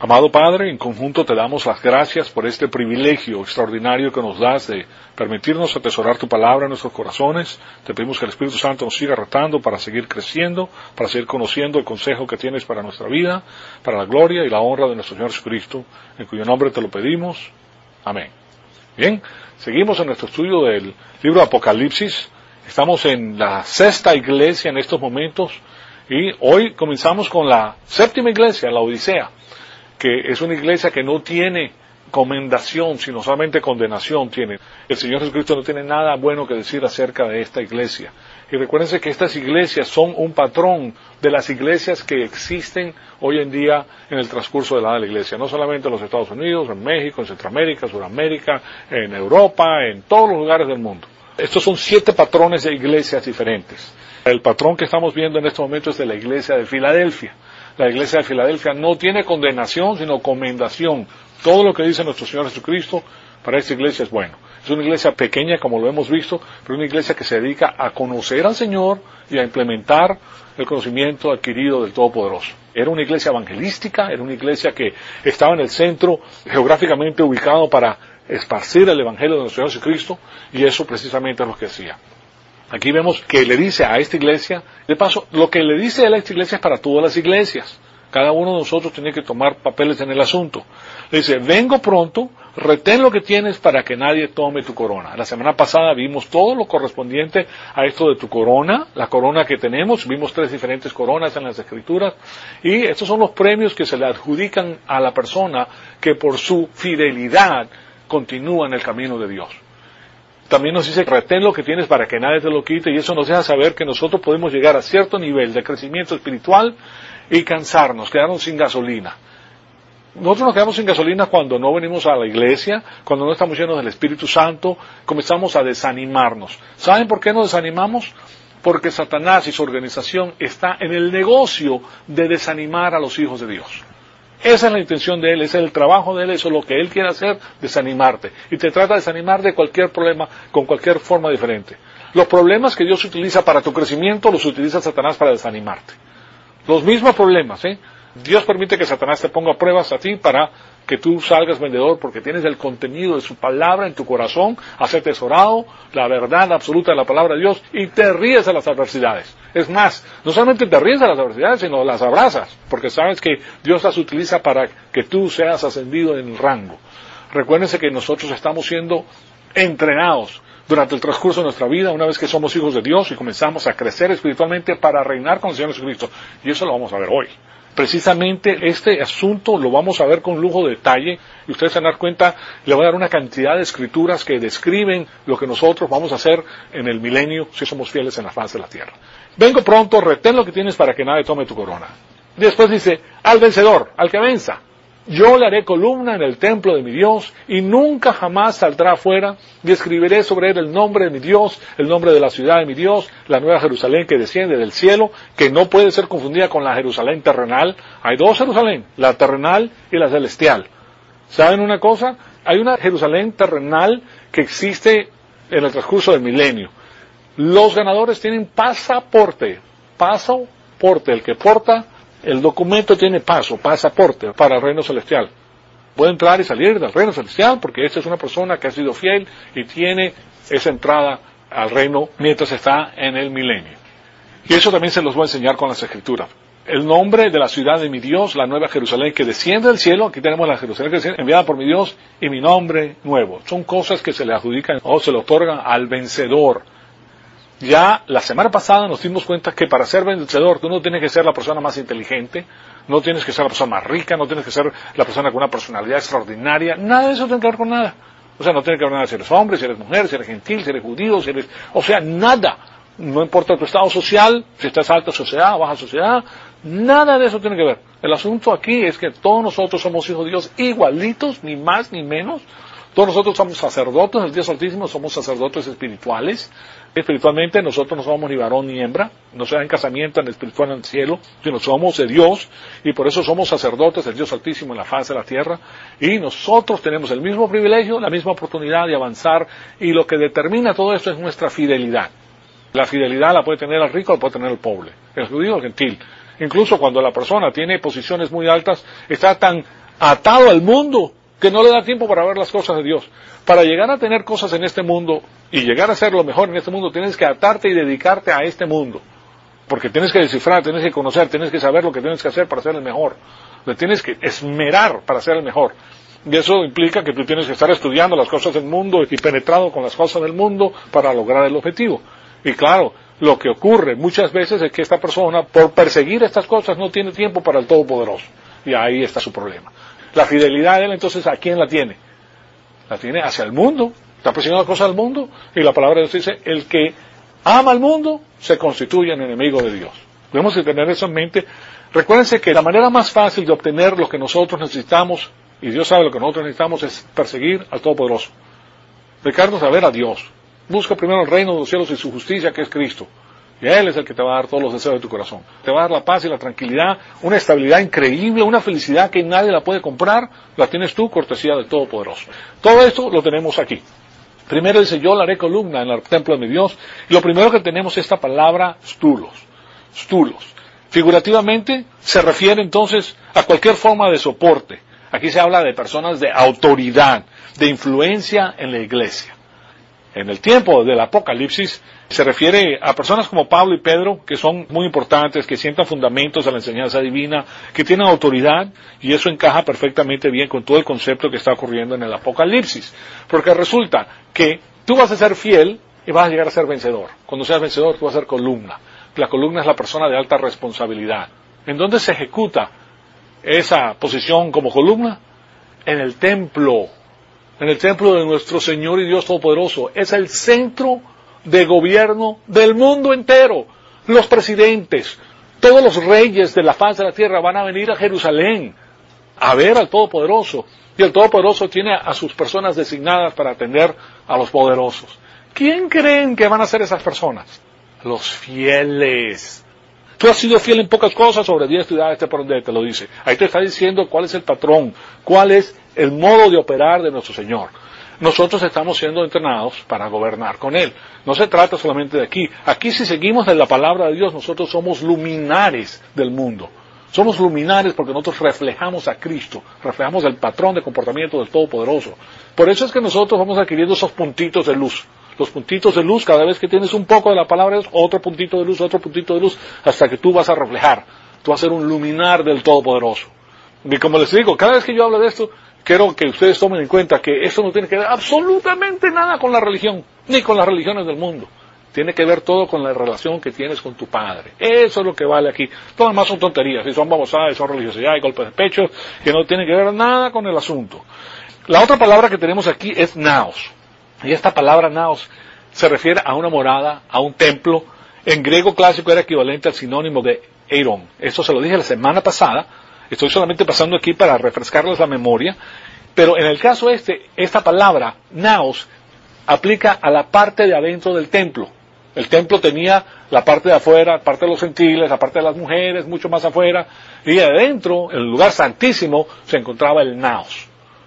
Amado Padre, en conjunto te damos las gracias por este privilegio extraordinario que nos das de permitirnos atesorar tu palabra en nuestros corazones. Te pedimos que el Espíritu Santo nos siga retando para seguir creciendo, para seguir conociendo el consejo que tienes para nuestra vida, para la gloria y la honra de nuestro Señor Jesucristo, en cuyo nombre te lo pedimos. Amén. Bien, seguimos en nuestro estudio del libro de Apocalipsis. Estamos en la sexta iglesia en estos momentos y hoy comenzamos con la séptima iglesia, la Odisea, que es una iglesia que no tiene comendación, sino solamente condenación tiene. El Señor Jesucristo no tiene nada bueno que decir acerca de esta iglesia. Y recuérdense que estas iglesias son un patrón de las iglesias que existen hoy en día en el transcurso de la iglesia, no solamente en los Estados Unidos, en México, en Centroamérica, Sudamérica, en Europa, en todos los lugares del mundo. Estos son 7 patrones de iglesias diferentes. El patrón que estamos viendo en este momento es de la iglesia de Filadelfia. La iglesia de Filadelfia no tiene condenación, sino comendación. Todo lo que dice nuestro Señor Jesucristo para esta iglesia es bueno. Es una iglesia pequeña, como lo hemos visto, pero una iglesia que se dedica a conocer al Señor y a implementar el conocimiento adquirido del Todopoderoso. Era una iglesia evangelística, era una iglesia que estaba en el centro geográficamente ubicado para esparcir el Evangelio de nuestro Señor Jesucristo, y eso precisamente es lo que hacía. Aquí vemos que le dice a esta iglesia, de paso, lo que le dice a esta iglesia es para todas las iglesias. Cada uno de nosotros tiene que tomar papeles en el asunto. Le dice, vengo pronto, retén lo que tienes para que nadie tome tu corona. La semana pasada vimos todo lo correspondiente a esto de tu corona, la corona que tenemos, vimos 3 diferentes coronas en las Escrituras, y estos son los premios que se le adjudican a la persona que por su fidelidad continúa en el camino de Dios. También nos dice, retén lo que tienes para que nadie te lo quite, y eso nos deja saber que nosotros podemos llegar a cierto nivel de crecimiento espiritual y cansarnos, quedarnos sin gasolina. Nosotros nos quedamos sin gasolina cuando no venimos a la iglesia, cuando no estamos llenos del Espíritu Santo, comenzamos a desanimarnos. ¿Saben por qué nos desanimamos? Porque Satanás y su organización está en el negocio de desanimar a los hijos de Dios. Esa es la intención de él, ese es el trabajo de él, eso es lo que él quiere hacer, desanimarte. Y te trata de desanimar de cualquier problema, con cualquier forma diferente. Los problemas que Dios utiliza para tu crecimiento, los utiliza Satanás para desanimarte. Los mismos problemas, Dios permite que Satanás te ponga pruebas a ti para que tú salgas vendedor, porque tienes el contenido de su palabra en tu corazón, has atesorado la verdad absoluta de la palabra de Dios y te ríes de las adversidades. Es más, no solamente te ríes de las adversidades, sino las abrazas, porque sabes que Dios las utiliza para que tú seas ascendido en el rango. Recuérdense que nosotros estamos siendo entrenados durante el transcurso de nuestra vida, una vez que somos hijos de Dios y comenzamos a crecer espiritualmente para reinar con el Señor Jesucristo. Y eso lo vamos a ver hoy. Precisamente este asunto lo vamos a ver con lujo de detalle, y ustedes se van a dar cuenta, le voy a dar una cantidad de escrituras que describen lo que nosotros vamos a hacer en el milenio si somos fieles en la faz de la tierra. Vengo pronto, retén lo que tienes para que nadie tome tu corona. Después dice, al vencedor, al que venza, yo le haré columna en el templo de mi Dios y nunca jamás saldrá afuera, y escribiré sobre él el nombre de mi Dios, el nombre de la ciudad de mi Dios, la nueva Jerusalén que desciende del cielo, que no puede ser confundida con la Jerusalén terrenal. Hay 2 Jerusalén, la terrenal y la celestial. ¿Saben una cosa? Hay una Jerusalén terrenal que existe en el transcurso del milenio. Los ganadores tienen pasaporte, el que porta el documento tiene pasaporte para el reino celestial. Puede entrar y salir del reino celestial porque esta es una persona que ha sido fiel y tiene esa entrada al reino mientras está en el milenio. Y eso también se los voy a enseñar con las Escrituras. El nombre de la ciudad de mi Dios, la nueva Jerusalén que desciende del cielo, aquí tenemos la Jerusalén que desciende, enviada por mi Dios, y mi nombre nuevo. Son cosas que se le adjudican o se le otorgan al vencedor. Ya la semana pasada nos dimos cuenta que para ser vencedor tú no tienes que ser la persona más inteligente, no tienes que ser la persona más rica, no tienes que ser la persona con una personalidad extraordinaria, nada de eso tiene que ver con nada. O sea, no tiene que ver nada si eres hombre, si eres mujer, si eres gentil, si eres judío, si eres... O sea, nada. No importa tu estado social, si estás en alta sociedad o baja sociedad, nada de eso tiene que ver. El asunto aquí es que todos nosotros somos hijos de Dios igualitos, ni más ni menos. Todos nosotros somos sacerdotes del Dios Altísimo, somos sacerdotes espirituales. Espiritualmente nosotros no somos ni varón ni hembra, no se da en casamiento en el espiritual en el cielo, sino somos de Dios, y por eso somos sacerdotes del Dios Altísimo en la faz de la tierra, y nosotros tenemos el mismo privilegio, la misma oportunidad de avanzar, y lo que determina todo esto es nuestra fidelidad. La fidelidad la puede tener el rico, la puede tener el pobre, el judío o el gentil. Incluso cuando la persona tiene posiciones muy altas, está tan atado al mundo, que no le da tiempo para ver las cosas de Dios. Para llegar a tener cosas en este mundo y llegar a ser lo mejor en este mundo, tienes que atarte y dedicarte a este mundo. Porque tienes que descifrar, tienes que conocer, tienes que saber lo que tienes que hacer para ser el mejor. Te tienes que esmerar para ser el mejor. Y eso implica que tú tienes que estar estudiando las cosas del mundo y penetrado con las cosas del mundo para lograr el objetivo. Y claro, lo que ocurre muchas veces es que esta persona, por perseguir estas cosas, no tiene tiempo para el Todopoderoso. Y ahí está su problema. La fidelidad de él, entonces, ¿a quién la tiene? La tiene hacia el mundo. Está persiguiendo las cosas del mundo. Y la palabra de Dios dice, el que ama al mundo se constituye en enemigo de Dios. Debemos de tener eso en mente. Recuérdense que la manera más fácil de obtener lo que nosotros necesitamos, y Dios sabe lo que nosotros necesitamos, es perseguir al Todopoderoso. Dedicarnos a ver a Dios. Busca primero el reino de los cielos y su justicia, que es Cristo. Y Él es el que te va a dar todos los deseos de tu corazón. Te va a dar la paz y la tranquilidad, una estabilidad increíble, una felicidad que nadie la puede comprar. La tienes tú, cortesía del Todopoderoso. Todo esto lo tenemos aquí. Primero dice, yo la haré columna en el templo de mi Dios. Y lo primero que tenemos es esta palabra, stulos. Stulos. Figurativamente se refiere entonces a cualquier forma de soporte. Aquí se habla de personas de autoridad, de influencia en la iglesia. En el tiempo del Apocalipsis se refiere a personas como Pablo y Pedro, que son muy importantes, que sientan fundamentos de la enseñanza divina, que tienen autoridad, y eso encaja perfectamente bien con todo el concepto que está ocurriendo en el Apocalipsis. Porque resulta que tú vas a ser fiel y vas a llegar a ser vencedor. Cuando seas vencedor, tú vas a ser columna. La columna es la persona de alta responsabilidad. ¿En dónde se ejecuta esa posición como columna? En el templo de nuestro Señor y Dios Todopoderoso. Es el centro de gobierno del mundo entero. Los presidentes, todos los reyes de la faz de la tierra van a venir a Jerusalén a ver al Todopoderoso. Y el Todopoderoso tiene a sus personas designadas para atender a los poderosos. ¿Quién creen que van a ser esas personas? Los fieles. Tú has sido fiel en pocas cosas, sobre 10 ciudades te pondré, te lo dice. Ahí te está diciendo cuál es el patrón, cuál es el modo de operar de nuestro Señor. Nosotros estamos siendo entrenados para gobernar con Él. No se trata solamente de aquí. Aquí, si seguimos en la palabra de Dios, nosotros somos luminares del mundo. Somos luminares porque nosotros reflejamos a Cristo, reflejamos el patrón de comportamiento del Todopoderoso. Por eso es que nosotros vamos adquiriendo esos puntitos de luz. Los puntitos de luz, cada vez que tienes un poco de la palabra de Dios, otro puntito de luz, hasta que tú vas a reflejar. Tú vas a ser un luminar del Todopoderoso. Y como les digo, cada vez que yo hablo de esto, quiero que ustedes tomen en cuenta que esto no tiene que ver absolutamente nada con la religión, ni con las religiones del mundo. Tiene que ver todo con la relación que tienes con tu Padre. Eso es lo que vale aquí. Todo lo demás son tonterías, y son babosadas, y son religiosidad, y golpes de pecho, que no tienen que ver nada con el asunto. La otra palabra que tenemos aquí es naos. Y esta palabra naos se refiere a una morada, a un templo. En griego clásico era equivalente al sinónimo de eiron. Esto se lo dije la semana pasada. Estoy solamente pasando aquí para refrescarles la memoria. Pero en el caso esta palabra, naos, aplica a la parte de adentro del templo. El templo tenía la parte de afuera, la parte de los gentiles, la parte de las mujeres, mucho más afuera. Y adentro, en el lugar santísimo, se encontraba el naos.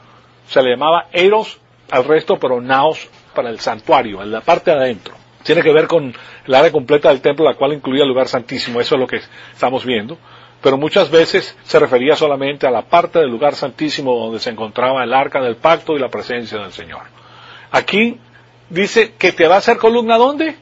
Se le llamaba eiros al resto, pero naos para el santuario, en la parte de adentro. Tiene que ver con el área completa del templo, la cual incluía el lugar santísimo. Eso es lo que estamos viendo. Pero muchas veces se refería solamente a la parte del lugar santísimo donde se encontraba el arca del pacto y la presencia del Señor. Aquí dice que te va a hacer columna, ¿dónde?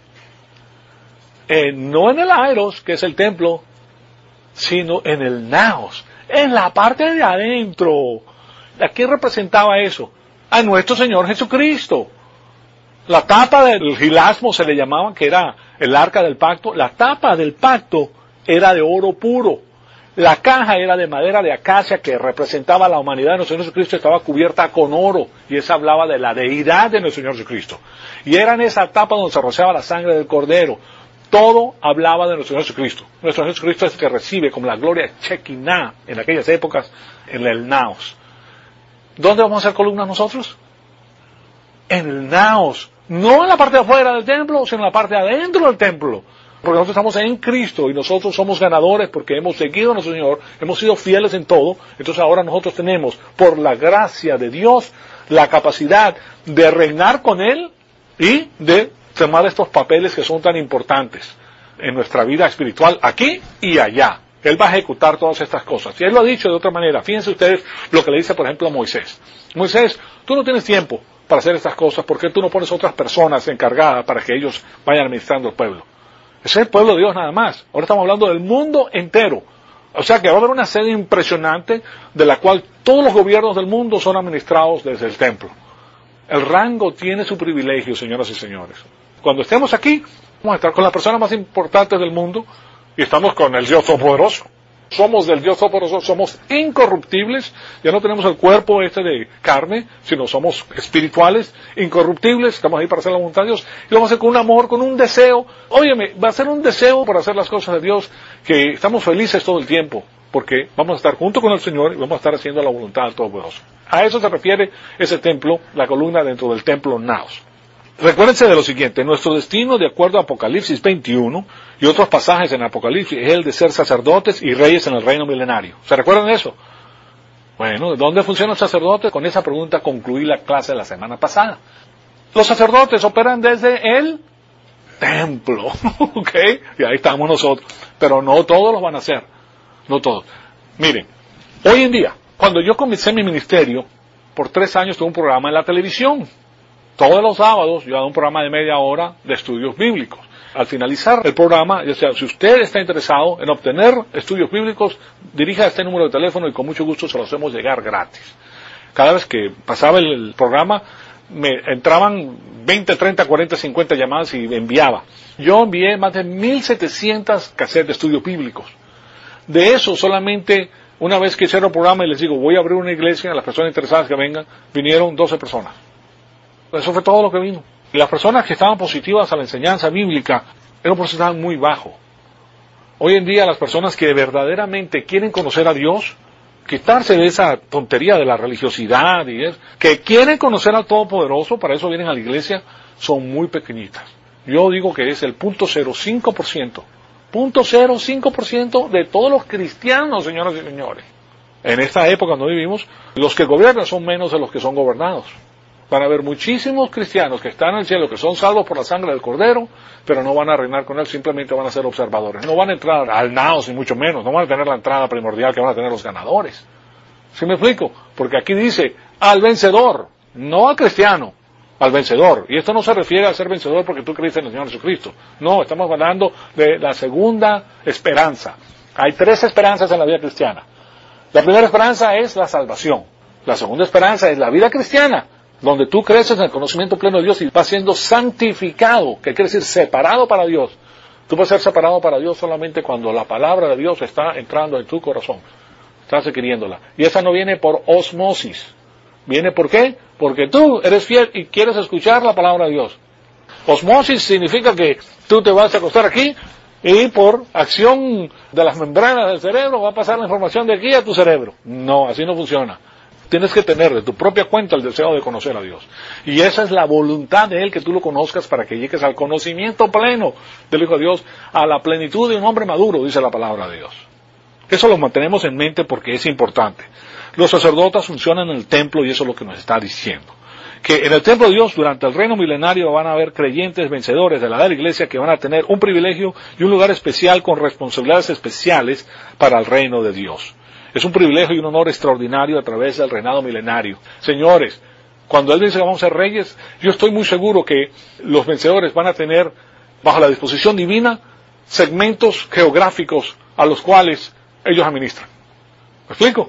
No en el airos, que es el templo, sino en el naos, en la parte de adentro. ¿A quién representaba eso? A nuestro Señor Jesucristo. La tapa del gilasmo se le llamaba, que era el arca del pacto. La tapa del pacto era de oro puro. La caja era de madera de acacia que representaba a la humanidad de nuestro Señor Jesucristo, estaba cubierta con oro, y esa hablaba de la deidad de nuestro Señor Jesucristo. Y era en esa tapa donde se rociaba la sangre del Cordero. Todo hablaba de nuestro Señor Jesucristo. Nuestro Señor Jesucristo es el que recibe como la gloria Shekinah en aquellas épocas en el naos. ¿Dónde vamos a hacer columnas nosotros? En el naos. No en la parte de afuera del templo, sino en la parte de adentro del templo. Porque nosotros estamos en Cristo y nosotros somos ganadores porque hemos seguido a nuestro Señor, hemos sido fieles en todo. Entonces ahora nosotros tenemos, por la gracia de Dios, la capacidad de reinar con Él y de tomar estos papeles que son tan importantes en nuestra vida espiritual aquí y allá. Él va a ejecutar todas estas cosas. Y Él lo ha dicho de otra manera. Fíjense ustedes lo que le dice, por ejemplo, a Moisés. Moisés, tú no tienes tiempo para hacer estas cosas, ¿por qué tú no pones otras personas encargadas para que ellos vayan administrando el pueblo? Ese es el pueblo de Dios nada más. Ahora estamos hablando del mundo entero. O sea que va a haber una sede impresionante de la cual todos los gobiernos del mundo son administrados desde el templo. El rango tiene su privilegio, señoras y señores. Cuando estemos aquí, vamos a estar con las personas más importantes del mundo y estamos con el Dios Todopoderoso. Somos del Dios Todopoderoso, somos incorruptibles, ya no tenemos el cuerpo de carne, sino somos espirituales, incorruptibles, estamos ahí para hacer la voluntad de Dios, y lo vamos a hacer con un amor, con un deseo. Óyeme, va a ser un deseo por hacer las cosas de Dios, que estamos felices todo el tiempo, porque vamos a estar junto con el Señor y vamos a estar haciendo la voluntad del Todopoderoso. A eso se refiere ese templo, la columna dentro del templo Naos. Recuérdense de lo siguiente, nuestro destino, de acuerdo a Apocalipsis 21 y otros pasajes en Apocalipsis, es el de ser sacerdotes y reyes en el reino milenario. ¿Se recuerdan de eso? Bueno, ¿dónde funcionan los sacerdotes? Con esa pregunta concluí la clase de la semana pasada. Los sacerdotes operan desde el templo, ¿ok? Y ahí estamos nosotros. Pero no todos los van a hacer, no todos. Miren, hoy en día, cuando yo comencé mi ministerio, por 3 años tuve un programa en la televisión. Todos los sábados yo hago un programa de media hora de estudios bíblicos. Al finalizar el programa, ya sea, si usted está interesado en obtener estudios bíblicos, dirija a este número de teléfono y con mucho gusto se los hacemos llegar gratis. Cada vez que pasaba el programa, me entraban 20, 30, 40, 50 llamadas y enviaba. Yo envié más de 1,700 cassettes de estudios bíblicos. De eso solamente, una vez que hicieron el programa y les digo, voy a abrir una iglesia, a las personas interesadas que vengan, vinieron 12 personas. Eso fue todo lo que vino. Y las personas que estaban positivas a la enseñanza bíblica era un porcentaje muy bajo. Hoy en día las personas que verdaderamente quieren conocer a Dios, quitarse de esa tontería de la religiosidad que quieren conocer al Todopoderoso, para eso vienen a la iglesia, son muy pequeñitas. Yo digo que es el 0.05%. 0.05% de todos los cristianos, señoras y señores. En esta época donde vivimos, los que gobiernan son menos de los que son gobernados. Van a haber muchísimos cristianos que están en el cielo, que son salvos por la sangre del Cordero, pero no van a reinar con Él, simplemente van a ser observadores. No van a entrar al Naos, ni mucho menos, no van a tener la entrada primordial que van a tener los ganadores. ¿Sí me explico? Porque aquí dice, al vencedor, no al cristiano, al vencedor. Y esto no se refiere a ser vencedor porque tú crees en el Señor Jesucristo. No, estamos hablando de la segunda esperanza. Hay 3 esperanzas en la vida cristiana. La primera esperanza es la salvación. La segunda esperanza es la vida cristiana, donde tú creces en el conocimiento pleno de Dios y vas siendo santificado, que quiere decir separado para Dios. Tú puedes ser separado para Dios solamente cuando la palabra de Dios está entrando en tu corazón. Estás adquiriéndola. Y esa no viene por osmosis. ¿Viene por qué? Porque tú eres fiel y quieres escuchar la palabra de Dios. Osmosis significa que tú te vas a acostar aquí y por acción de las membranas del cerebro va a pasar la información de aquí a tu cerebro. No, así no funciona. Tienes que tener de tu propia cuenta el deseo de conocer a Dios. Y esa es la voluntad de Él, que tú lo conozcas para que llegues al conocimiento pleno del Hijo de Dios, a la plenitud de un hombre maduro, dice la palabra de Dios. Eso lo mantenemos en mente porque es importante. Los sacerdotes funcionan en el templo y eso es lo que nos está diciendo. Que en el templo de Dios, durante el reino milenario, van a haber creyentes vencedores de la edad de la iglesia que van a tener un privilegio y un lugar especial con responsabilidades especiales para el reino de Dios. Es un privilegio y un honor extraordinario a través del reinado milenario. Señores, cuando Él dice que vamos a ser reyes, yo estoy muy seguro que los vencedores van a tener, bajo la disposición divina, segmentos geográficos a los cuales ellos administran. ¿Me explico?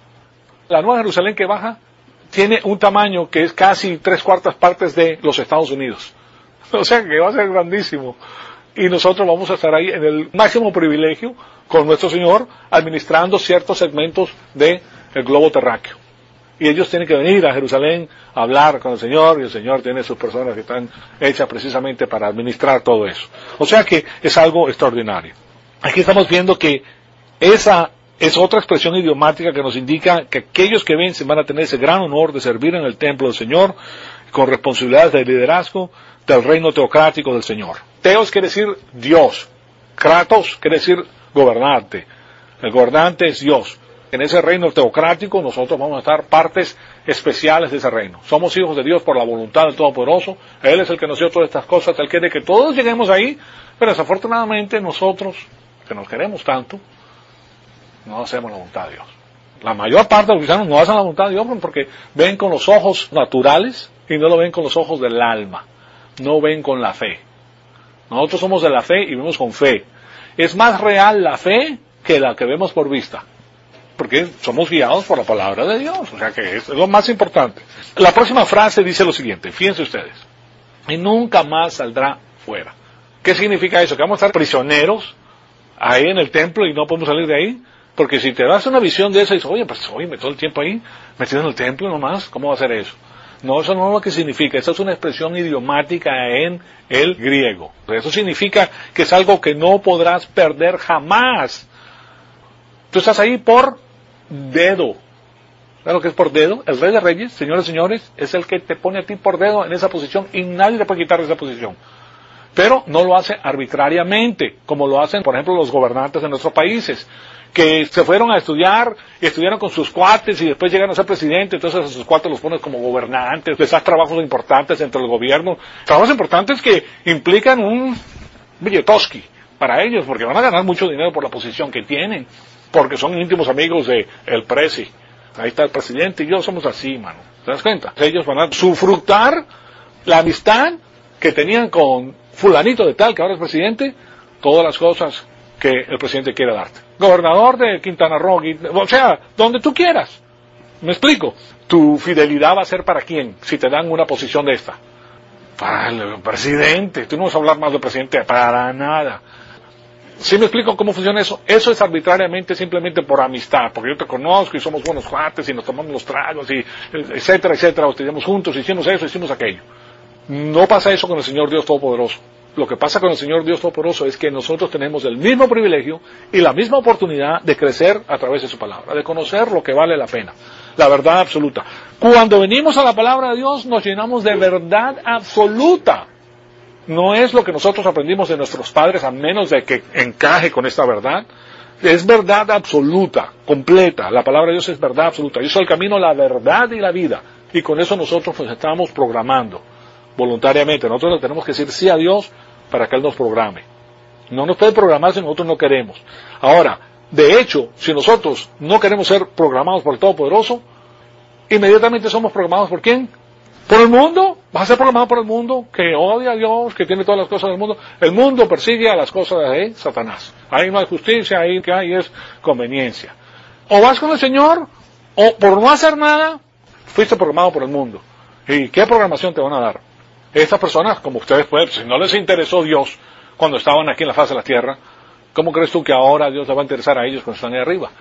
La Nueva Jerusalén que baja tiene un tamaño que es casi 3/4 partes de los Estados Unidos. O sea que va a ser grandísimo. Y nosotros vamos a estar ahí en el máximo privilegio con nuestro Señor, administrando ciertos segmentos del globo terráqueo. Y ellos tienen que venir a Jerusalén a hablar con el Señor, y el Señor tiene sus personas que están hechas precisamente para administrar todo eso. O sea que es algo extraordinario. Aquí estamos viendo que esa es otra expresión idiomática que nos indica que aquellos que vencen van a tener ese gran honor de servir en el templo del Señor, con responsabilidades de liderazgo del reino teocrático del Señor. Teos quiere decir Dios. Kratos quiere decir gobernante. El gobernante es Dios. En ese reino teocrático nosotros vamos a estar partes especiales de ese reino. Somos hijos de Dios por la voluntad del Todopoderoso. Él es el que nos dio todas estas cosas. Él quiere que todos lleguemos ahí. Pero desafortunadamente nosotros, que nos queremos tanto, no hacemos la voluntad de Dios. La mayor parte de los cristianos no hacen la voluntad de Dios porque ven con los ojos naturales y no lo ven con los ojos del alma. No ven con la fe. Nosotros somos de la fe y vemos con fe. Es más real la fe que la que vemos por vista. Porque somos guiados por la palabra de Dios. O sea que es lo más importante. La próxima frase dice lo siguiente. Fíjense ustedes. Y nunca más saldrá fuera. ¿Qué significa eso? Que vamos a estar prisioneros ahí en el templo y no podemos salir de ahí. Porque si te das una visión de eso y dices, oye, pues oye, todo el tiempo ahí metido en el templo nomás, ¿cómo va a ser eso? No, eso no es lo que significa. Eso es una expresión idiomática en el griego. Eso significa que es algo que no podrás perder jamás. Tú estás ahí por dedo. ¿Sabes lo que es por dedo? El Rey de Reyes, señores y señores, es el que te pone a ti por dedo en esa posición y nadie te puede quitar de esa posición. Pero no lo hace arbitrariamente, como lo hacen, por ejemplo, los gobernantes de nuestros países, que se fueron a estudiar y estudiaron con sus cuates y después llegaron a ser presidente, entonces a sus cuates los pones como gobernantes, les das trabajos importantes dentro del gobierno, trabajos importantes que implican un billetoski para ellos, porque van a ganar mucho dinero por la posición que tienen, porque son íntimos amigos de el presi. Ahí está el presidente y yo somos así, mano. ¿Te das cuenta? Ellos van a sufructar la amistad que tenían con fulanito de tal, que ahora es presidente, todas las cosas que el presidente quiere darte. Gobernador de Quintana Roo, o sea, donde tú quieras. ¿Me explico? Tu fidelidad va a ser para quién, si te dan una posición de esta. Para el presidente. Tú no vas a hablar más del presidente para nada. ¿Sí me explico cómo funciona eso? Eso es arbitrariamente simplemente por amistad, porque yo te conozco y somos buenos cuates y nos tomamos los tragos y etcétera, etcétera, o estudiamos juntos, hicimos eso, hicimos aquello. No pasa eso con el Señor Dios Todopoderoso. Lo que pasa con el Señor Dios Todopoderoso es que nosotros tenemos el mismo privilegio y la misma oportunidad de crecer a través de su palabra, de conocer lo que vale la pena, la verdad absoluta. Cuando venimos a la palabra de Dios nos llenamos de verdad absoluta. No es lo que nosotros aprendimos de nuestros padres, a menos de que encaje con esta verdad. Es verdad absoluta, completa. La palabra de Dios es verdad absoluta. Yo soy el camino, la verdad y la vida. Y con eso nosotros nos estamos programando voluntariamente. Nosotros le tenemos que decir sí a Dios para que Él nos programe. No nos puede programar si nosotros no queremos. Ahora, de hecho, si nosotros no queremos ser programados por el Todopoderoso, inmediatamente somos programados ¿por quién? ¿Por el mundo? ¿Vas a ser programado por el mundo? Que odia a Dios, que tiene todas las cosas del mundo. El mundo persigue a las cosas de Satanás. Ahí no hay justicia, ahí que hay es conveniencia. O vas con el Señor, o por no hacer nada, fuiste programado por el mundo. ¿Y qué programación te van a dar? Estas personas, como ustedes pueden, si no les interesó Dios cuando estaban aquí en la faz de la tierra, ¿cómo crees tú que ahora Dios les va a interesar a ellos cuando están ahí arriba?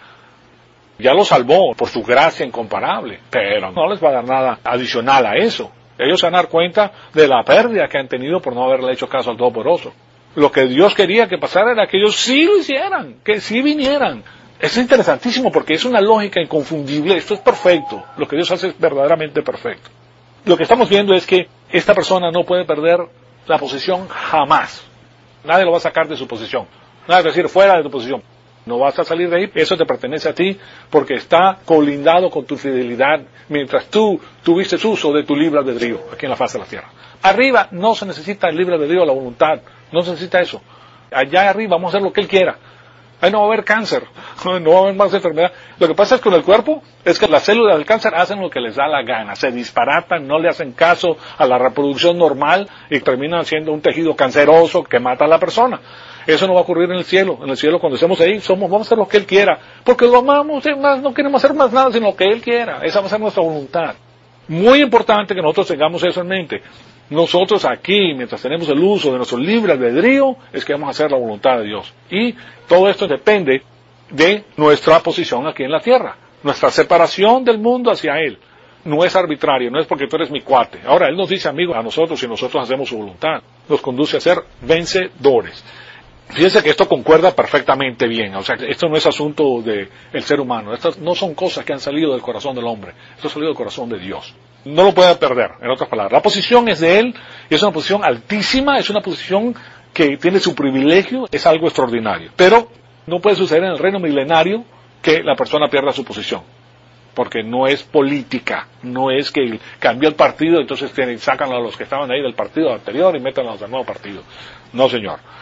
Ya los salvó por su gracia incomparable, pero no les va a dar nada adicional a eso. Ellos se van a dar cuenta de la pérdida que han tenido por no haberle hecho caso al Todopoderoso. Lo que Dios quería que pasara era que ellos sí lo hicieran, que sí vinieran. Es interesantísimo porque es una lógica inconfundible, esto es perfecto, lo que Dios hace es verdaderamente perfecto. Lo que estamos viendo es que esta persona no puede perder la posición jamás. Nadie lo va a sacar de su posición. Nadie va a decir fuera de tu posición. No vas a salir de ahí, eso te pertenece a ti porque está colindado con tu fidelidad mientras tú tuviste uso de tu libre albedrío aquí en la faz de la tierra. Arriba no se necesita el libre albedrío, la voluntad, no se necesita eso. Allá arriba vamos a hacer lo que Él quiera. Ahí no va a haber cáncer, no va a haber más enfermedad. Lo que pasa es con el cuerpo es que las células del cáncer hacen lo que les da la gana, se disparatan, no le hacen caso a la reproducción normal y terminan siendo un tejido canceroso que mata a la persona. Eso no va a ocurrir en el cielo. En el cielo cuando estemos ahí vamos a hacer lo que Él quiera, porque lo amamos, no queremos hacer más nada sino lo que Él quiera. Esa va a ser nuestra voluntad. Muy importante que nosotros tengamos eso en mente. Nosotros aquí, mientras tenemos el uso de nuestro libre albedrío, es que vamos a hacer la voluntad de Dios. Y todo esto depende de nuestra posición aquí en la tierra. Nuestra separación del mundo hacia Él. No es arbitrario, no es porque tú eres mi cuate. Ahora, Él nos dice amigo a nosotros y nosotros hacemos su voluntad. Nos conduce a ser vencedores. Fíjense que esto concuerda perfectamente bien. O sea, esto no es asunto del ser humano. Estas no son cosas que han salido del corazón del hombre. Esto ha salido del corazón de Dios. No lo puede perder, en otras palabras. La posición es de Él y es una posición altísima, es una posición que tiene su privilegio, es algo extraordinario. Pero no puede suceder en el reino milenario que la persona pierda su posición. Porque no es política, no es que cambió el partido, entonces sacan a los que estaban ahí del partido anterior y metan a los del nuevo partido. No, señor.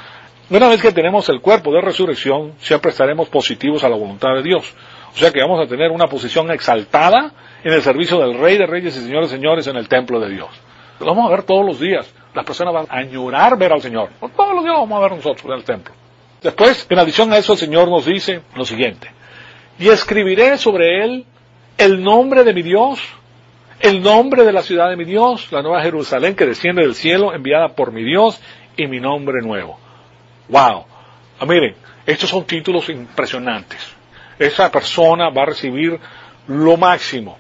Una vez que tenemos el cuerpo de resurrección, siempre estaremos positivos a la voluntad de Dios. O sea que vamos a tener una posición exaltada en el servicio del Rey de Reyes y Señores de Señores en el templo de Dios. Lo vamos a ver todos los días. Las personas van a añorar ver al Señor. Todos los días lo vamos a ver nosotros en el templo. Después, en adición a eso, el Señor nos dice lo siguiente: y escribiré sobre él el nombre de mi Dios, el nombre de la ciudad de mi Dios, la nueva Jerusalén que desciende del cielo, enviada por mi Dios, y mi nombre nuevo. ¡Wow! Miren, estos son títulos impresionantes. Esa persona va a recibir lo máximo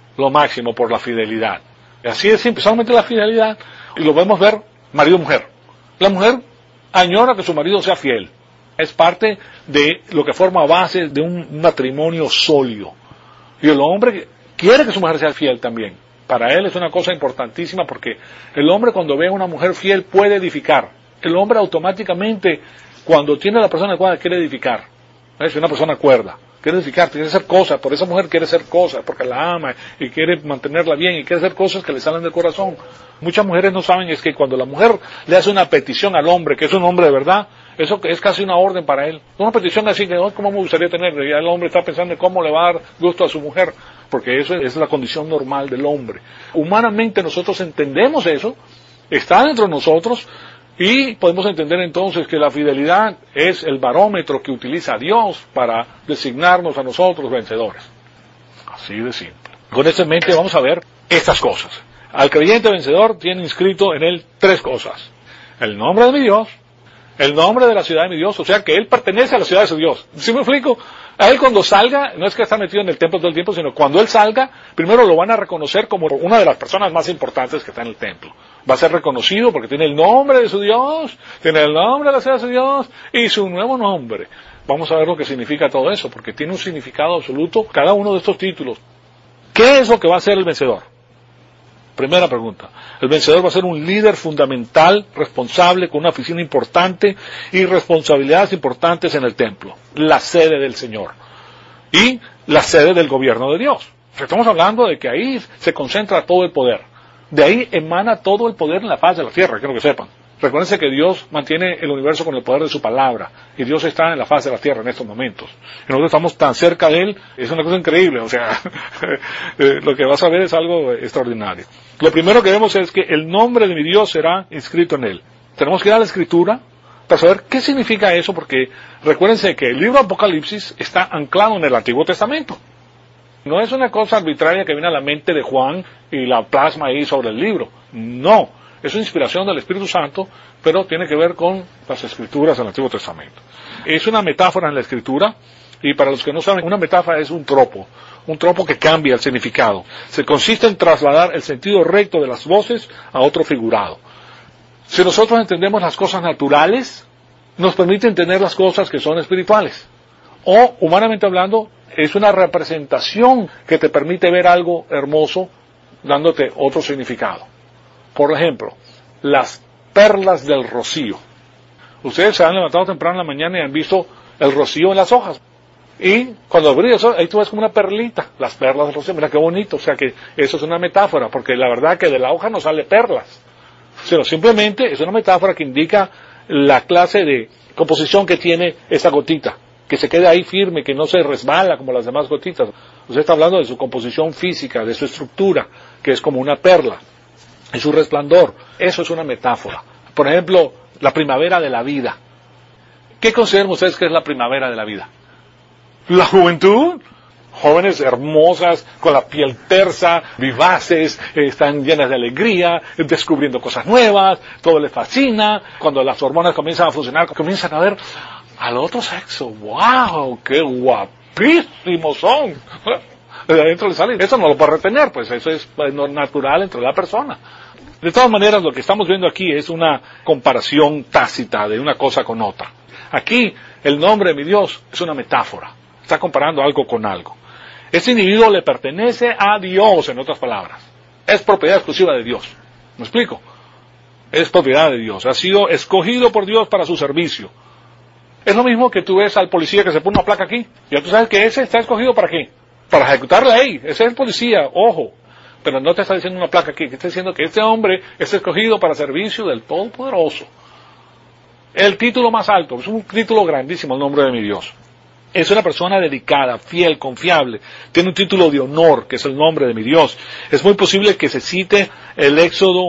por la fidelidad. Y así es simple, solamente la fidelidad, y lo podemos ver marido-mujer. La mujer añora que su marido sea fiel. Es parte de lo que forma base de un matrimonio sólido. Y el hombre quiere que su mujer sea fiel también. Para él es una cosa importantísima porque el hombre cuando ve a una mujer fiel puede edificar. El hombre automáticamente, cuando tiene a la persona adecuada, quiere edificar. Es una persona cuerda. Quiere edificar, quiere hacer cosas. Por esa mujer quiere hacer cosas, porque la ama y quiere mantenerla bien y quiere hacer cosas que le salen del corazón. Muchas mujeres no saben es que cuando la mujer le hace una petición al hombre, que es un hombre de verdad, eso es casi una orden para él. Una petición así que, ¿cómo me gustaría tenerlo? Y el hombre está pensando en cómo le va a dar gusto a su mujer, porque eso es la condición normal del hombre. Humanamente nosotros entendemos eso, está dentro de nosotros, y podemos entender entonces que la fidelidad es el barómetro que utiliza Dios para designarnos a nosotros vencedores. Así de simple. Con esto en mente vamos a ver estas cosas. Al creyente vencedor tiene inscrito en él 3 cosas. El nombre de mi Dios, el nombre de la ciudad de mi Dios, o sea que él pertenece a la ciudad de su Dios. ¿Sí me explico? A él cuando salga, no es que está metido en el templo todo el tiempo, sino cuando él salga, primero lo van a reconocer como una de las personas más importantes que está en el templo. Va a ser reconocido porque tiene el nombre de su Dios, tiene el nombre de la ciudad de su Dios y su nuevo nombre. Vamos a ver lo que significa todo eso, porque tiene un significado absoluto cada uno de estos títulos. ¿Qué es lo que va a hacer el vencedor? Primera pregunta. El vencedor va a ser un líder fundamental, responsable, con una oficina importante y responsabilidades importantes en el templo, la sede del Señor y la sede del gobierno de Dios. Estamos hablando de que ahí se concentra todo el poder. De ahí emana todo el poder en la faz de la tierra, quiero que sepan. Recuérdense que Dios mantiene el universo con el poder de su palabra, y Dios está en la faz de la tierra en estos momentos. Y nosotros estamos tan cerca de Él, es una cosa increíble, o sea, lo que vas a ver es algo extraordinario. Lo primero que vemos es que el nombre de mi Dios será inscrito en Él. Tenemos que ir a la Escritura para saber qué significa eso, porque recuérdense que el libro Apocalipsis está anclado en el Antiguo Testamento. No es una cosa arbitraria que viene a la mente de Juan y la plasma ahí sobre el libro. No, es una inspiración del Espíritu Santo, pero tiene que ver con las Escrituras del Antiguo Testamento. Es una metáfora en la Escritura, y para los que no saben, una metáfora es un tropo que cambia el significado. Se consiste en trasladar el sentido recto de las voces a otro figurado. Si nosotros entendemos las cosas naturales, nos permite entender las cosas que son espirituales. O, humanamente hablando, es una representación que te permite ver algo hermoso, dándote otro significado. Por ejemplo, las perlas del rocío. Ustedes se han levantado temprano en la mañana y han visto el rocío en las hojas. Y cuando abrí eso, ahí tú ves como una perlita, las perlas del rocío. Mira qué bonito, o sea que eso es una metáfora, porque la verdad que de la hoja no sale perlas. Sino simplemente es una metáfora que indica la clase de composición que tiene esa gotita, que se quede ahí firme, que no se resbala como las demás gotitas. Usted está hablando de su composición física, de su estructura, que es como una perla, y su resplandor. Eso es una metáfora. Por ejemplo, la primavera de la vida. ¿Qué consideran ustedes que es la primavera de la vida? La juventud. Jóvenes hermosas, con la piel tersa, vivaces, están llenas de alegría, descubriendo cosas nuevas, todo les fascina. Cuando las hormonas comienzan a funcionar, comienzan a ver al otro sexo. ¡Wow! ¡Qué guapísimos son! De adentro le sale. Eso no lo puede retener, pues eso es natural entre la persona. De todas maneras, lo que estamos viendo aquí es una comparación tácita de una cosa con otra. Aquí, el nombre de mi Dios es una metáfora. Está comparando algo con algo. Ese individuo le pertenece a Dios, en otras palabras. Es propiedad exclusiva de Dios. ¿Me explico? Es propiedad de Dios. Ha sido escogido por Dios para su servicio. Es lo mismo que tú ves al policía que se pone una placa aquí. Ya tú sabes que ese está escogido ¿para qué? Para ejecutar la ley. Ese es el policía, ojo. Pero no te está diciendo una placa aquí. Te está diciendo que este hombre es escogido para servicio del Todopoderoso. El título más alto, es un título grandísimo, el nombre de mi Dios. Es una persona dedicada, fiel, confiable. Tiene un título de honor, que es el nombre de mi Dios. Es muy posible que se cite el Éxodo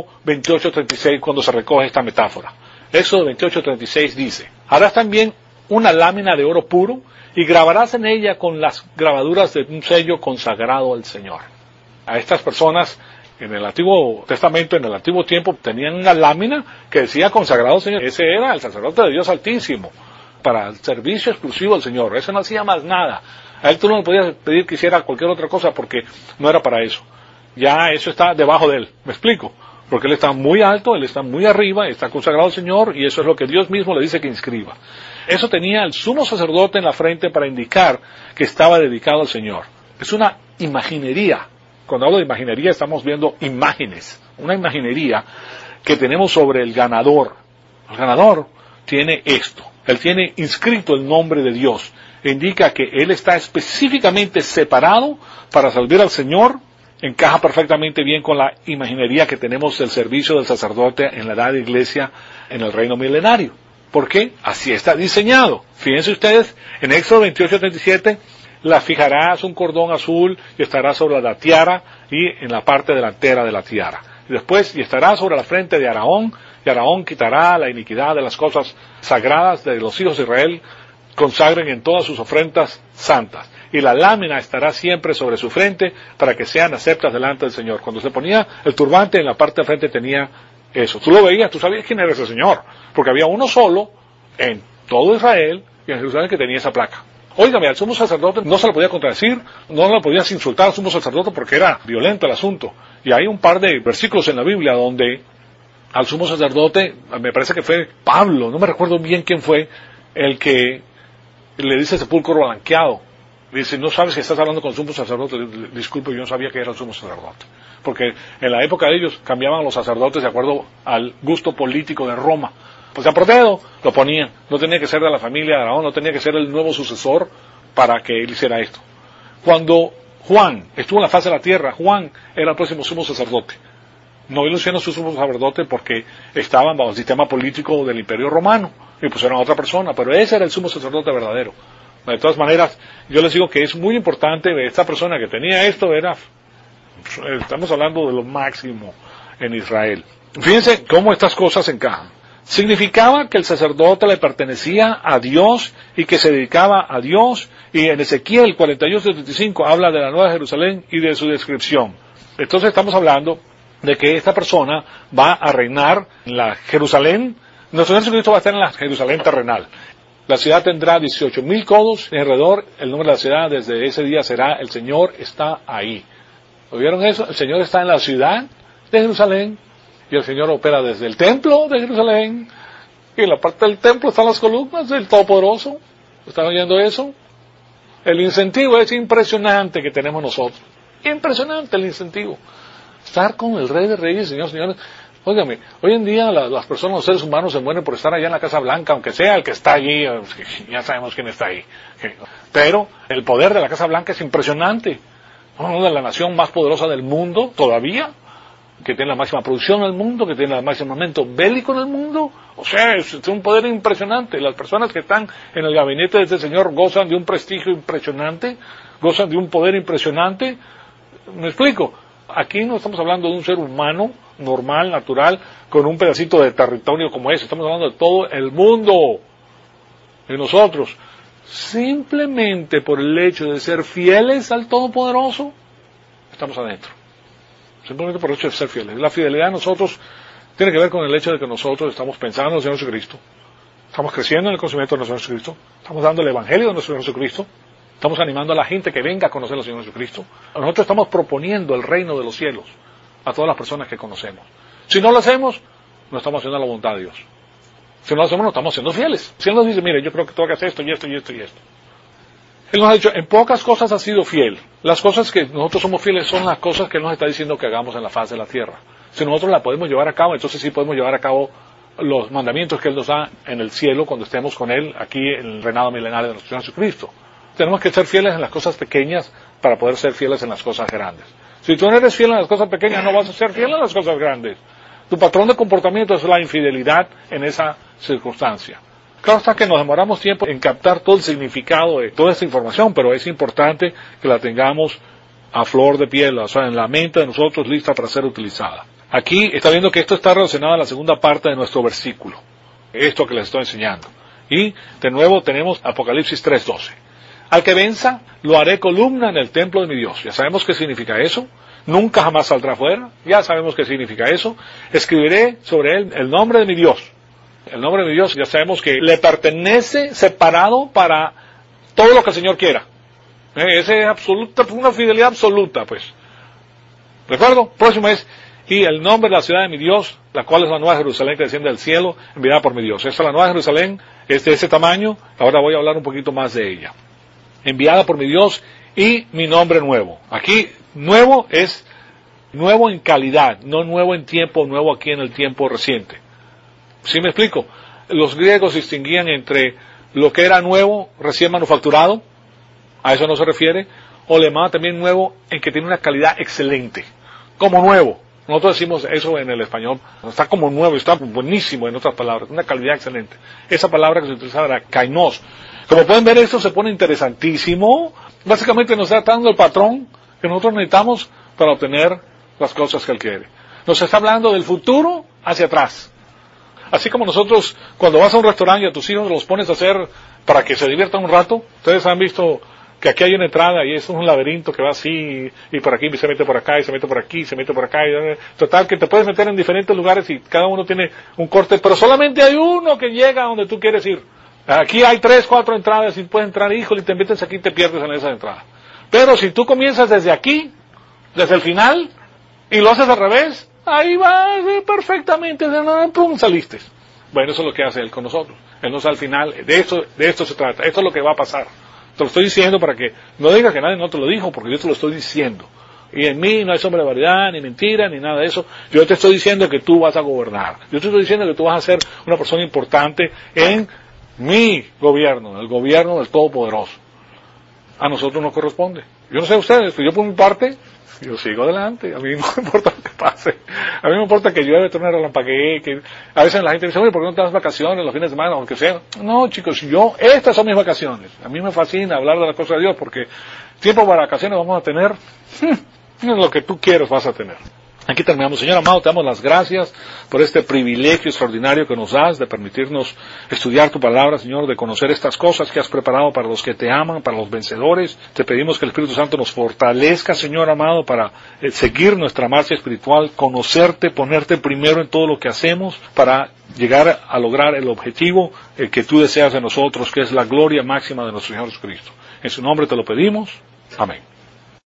28:36 cuando se recoge esta metáfora. Éxodo 28:36 dice: harás también una lámina de oro puro y grabarás en ella con las grabaduras de un sello consagrado al Señor. A estas personas en el Antiguo Testamento, en el Antiguo Tiempo, tenían una lámina que decía consagrado al Señor. Ese era el sacerdote de Dios Altísimo, para el servicio exclusivo al Señor. Eso no hacía más nada. A él tú no le podías pedir que hiciera cualquier otra cosa porque no era para eso. Ya eso está debajo de él. ¿Me explico? Porque él está muy alto, él está muy arriba, está consagrado al Señor, y eso es lo que Dios mismo le dice que inscriba. Eso tenía el sumo sacerdote en la frente para indicar que estaba dedicado al Señor. Es una imaginería. Cuando hablo de imaginería estamos viendo imágenes. Una imaginería que tenemos sobre el ganador. El ganador tiene esto. Él tiene inscrito el nombre de Dios. Indica que él está específicamente separado para servir al Señor. Encaja perfectamente bien con la imaginería que tenemos del servicio del sacerdote en la edad de iglesia en el reino milenario. ¿Por qué? Así está diseñado. Fíjense ustedes, en Éxodo 28:37, la fijarás un cordón azul y estará sobre la tiara y en la parte delantera de la tiara. Y después, y estará sobre la frente de Aarón, y Aarón quitará la iniquidad de las cosas sagradas de los hijos de Israel, consagren en todas sus ofrendas santas. Y la lámina estará siempre sobre su frente para que sean aceptas delante del Señor. Cuando se ponía el turbante, en la parte de frente tenía eso. Tú lo veías, tú sabías quién era ese Señor, porque había uno solo en todo Israel y en Jerusalén que tenía esa placa. Óigame, al sumo sacerdote no se le podía contradecir, no le podías insultar al sumo sacerdote porque era violento el asunto. Y hay un par de versículos en la Biblia donde al sumo sacerdote, me parece que fue Pablo, no me recuerdo bien quién fue, el que le dice sepulcro blanqueado. Dice, no sabes que estás hablando con el sumo sacerdote. Disculpe, yo no sabía que era el sumo sacerdote. Porque en la época de ellos cambiaban los sacerdotes de acuerdo al gusto político de Roma. Pues a por dedo lo ponían. No tenía que ser de la familia de Aarón, no tenía que ser el nuevo sucesor para que él hiciera esto. Cuando Juan estuvo en la faz de la tierra, Juan era el próximo sumo sacerdote. No lo hicieron su sumo sacerdote porque estaban bajo el sistema político del Imperio Romano y pusieron a otra persona, pero ese era el sumo sacerdote verdadero. De todas maneras, yo les digo que es muy importante, esta persona que tenía esto estamos hablando de lo máximo en Israel. Fíjense cómo estas cosas encajan. Significaba que el sacerdote le pertenecía a Dios y que se dedicaba a Dios, y en Ezequiel 41:75 habla de la Nueva Jerusalén y de su descripción. Entonces estamos hablando de que esta persona va a reinar en la Jerusalén. Nuestro Señor Jesucristo va a estar en la Jerusalén terrenal. La ciudad tendrá 18,000 codos alrededor. El nombre de la ciudad desde ese día será El Señor está ahí. ¿Oyeron eso? El Señor está en la ciudad de Jerusalén y el Señor opera desde el templo de Jerusalén. Y en la parte del templo están las columnas del Todopoderoso. ¿Están oyendo eso? El incentivo es impresionante que tenemos nosotros. Impresionante el incentivo. Estar con el Rey de Reyes, señores. Óigame, hoy en día las personas, los seres humanos se mueren por estar allá en la Casa Blanca, aunque sea el que está allí, ya sabemos quién está ahí. Pero el poder de la Casa Blanca es impresionante. Uno de la nación más poderosa del mundo, todavía, que tiene la máxima producción en el mundo, que tiene el máximo armamento bélico en el mundo. O sea, es un poder impresionante. Las personas que están en el gabinete de este señor gozan de un prestigio impresionante, gozan de un poder impresionante. ¿Me explico? Aquí no estamos hablando de un ser humano normal, natural, con un pedacito de territorio como ese. Estamos hablando de todo el mundo. Y nosotros, simplemente por el hecho de ser fieles al Todopoderoso, estamos adentro. Simplemente por el hecho de ser fieles. La fidelidad de nosotros tiene que ver con el hecho de que nosotros estamos pensando en el Señor Jesucristo. Estamos creciendo en el conocimiento de nuestro Señor Jesucristo. Estamos dando el Evangelio de nuestro Señor Jesucristo. Estamos animando a la gente que venga a conocer al Señor Jesucristo. Nosotros estamos proponiendo el reino de los cielos a todas las personas que conocemos. Si no lo hacemos, no estamos haciendo la voluntad de Dios. Si no lo hacemos, no estamos siendo fieles. Si Él nos dice, mire, yo creo que tengo que hacer esto y esto y esto y esto. Él nos ha dicho, en pocas cosas ha sido fiel. Las cosas que nosotros somos fieles son las cosas que Él nos está diciendo que hagamos en la faz de la tierra. Si nosotros la podemos llevar a cabo, entonces sí podemos llevar a cabo los mandamientos que Él nos da en el cielo cuando estemos con Él aquí en el reinado milenario de nuestro Señor Jesucristo. Tenemos que ser fieles en las cosas pequeñas para poder ser fieles en las cosas grandes. Si tú no eres fiel en las cosas pequeñas, no vas a ser fiel en las cosas grandes. Tu patrón de comportamiento es la infidelidad en esa circunstancia. Claro está que nos demoramos tiempo en captar todo el significado de toda esta información, pero es importante que la tengamos a flor de piel, o sea, en la mente de nosotros, lista para ser utilizada. Aquí está viendo que esto está relacionado a la segunda parte de nuestro versículo, esto que les estoy enseñando. Y de nuevo tenemos Apocalipsis 3:12. Al que venza, lo haré columna en el templo de mi Dios. Ya sabemos qué significa eso. Nunca jamás saldrá fuera. Ya sabemos qué significa eso. Escribiré sobre él el nombre de mi Dios. El nombre de mi Dios ya sabemos que le pertenece separado para todo lo que el Señor quiera. Esa es absoluta, una fidelidad absoluta, pues. ¿De acuerdo? Próximo es, y el nombre de la ciudad de mi Dios, la cual es la nueva Jerusalén que desciende del cielo, enviada por mi Dios. Esta es la nueva Jerusalén, es de ese tamaño. Ahora voy a hablar un poquito más de ella. Enviada por mi Dios y mi nombre nuevo. Aquí, nuevo es nuevo en calidad, no nuevo en tiempo, nuevo aquí en el tiempo reciente. ¿Sí me explico? Los griegos distinguían entre lo que era nuevo, recién manufacturado, a eso no se refiere, o le llamaban también nuevo en que tiene una calidad excelente, como nuevo. Nosotros decimos eso en el español, está como nuevo, está buenísimo en otras palabras, una calidad excelente. Esa palabra que se utilizaba era kainos. Como pueden ver, esto se pone interesantísimo. Básicamente nos está dando el patrón que nosotros necesitamos para obtener las cosas que Él quiere. Nos está hablando del futuro hacia atrás. Así como nosotros, cuando vas a un restaurante y a tus hijos los pones a hacer para que se diviertan un rato, ustedes han visto que aquí hay una entrada y es un laberinto que va así y por aquí se mete por acá y se mete por aquí, se mete por acá y total que te puedes meter en diferentes lugares y cada uno tiene un corte, pero solamente hay uno que llega a donde tú quieres ir. Aquí hay 3, 4 entradas y puedes entrar, híjole, y te metes aquí y te pierdes en esa entrada. Pero si tú comienzas desde aquí, desde el final, y lo haces al revés, ahí vas perfectamente, de nada, pum, saliste. Bueno, eso es lo que hace Él con nosotros. Él nos da al final, de esto se trata, esto es lo que va a pasar. Te lo estoy diciendo para que no digas que nadie no te lo dijo, porque yo te lo estoy diciendo. Y en mí no hay sombra de variedad, ni mentira, ni nada de eso. Yo te estoy diciendo que tú vas a gobernar. Yo te estoy diciendo que tú vas a ser una persona importante en mi gobierno, el gobierno del Todopoderoso. A nosotros nos corresponde. Yo no sé a ustedes, pero yo por mi parte, yo sigo adelante. A mí no me importa lo que pase. A mí me importa que llueve, torne relampaguee, que a veces la gente dice, oye, ¿por qué no te das vacaciones los fines de semana, aunque sea? No, chicos, estas son mis vacaciones. A mí me fascina hablar de las cosas de Dios, porque tiempo para vacaciones vamos a tener, lo que tú quieres vas a tener. Aquí terminamos. Señor amado, te damos las gracias por este privilegio extraordinario que nos das de permitirnos estudiar tu palabra, Señor, de conocer estas cosas que has preparado para los que te aman, para los vencedores. Te pedimos que el Espíritu Santo nos fortalezca, Señor amado, para seguir nuestra marcha espiritual, conocerte, ponerte primero en todo lo que hacemos, para llegar a lograr el objetivo que tú deseas de nosotros, que es la gloria máxima de nuestro Señor Jesucristo. En su nombre te lo pedimos. Amén.